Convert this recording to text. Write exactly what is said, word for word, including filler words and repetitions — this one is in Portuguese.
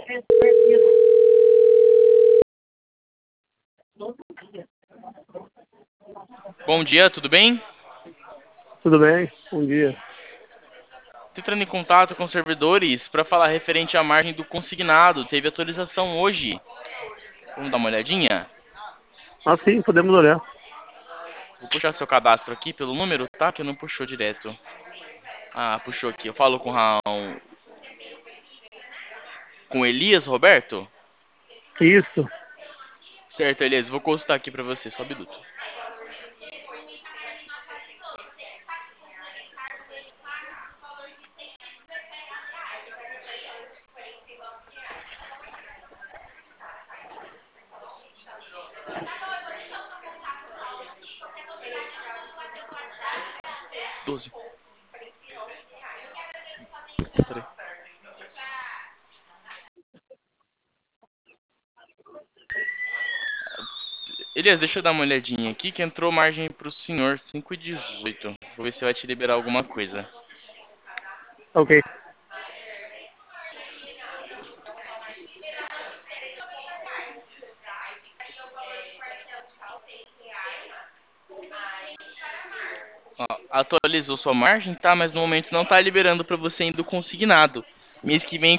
Bom dia, tudo bem? Tudo bem? Bom dia. Estou entrando em contato com os servidores para falar referente à margem do consignado. Teve atualização hoje. Vamos dar uma olhadinha? Ah, sim, podemos olhar. Vou puxar seu cadastro aqui pelo número, tá? Que não puxou direto. Ah, puxou aqui. Eu falo com o Raul... com o Elias Roberto? Isso. Certo, Elias. Vou consultar aqui para você. Só um minuto. doze. Peraí. Elias, deixa eu dar uma olhadinha aqui que entrou margem pro senhor cinco e dezoito. Vou ver se vai te liberar alguma coisa. Ok. Ó, atualizou sua margem, tá? Mas no momento não tá liberando para você ainda o consignado. Mês que vem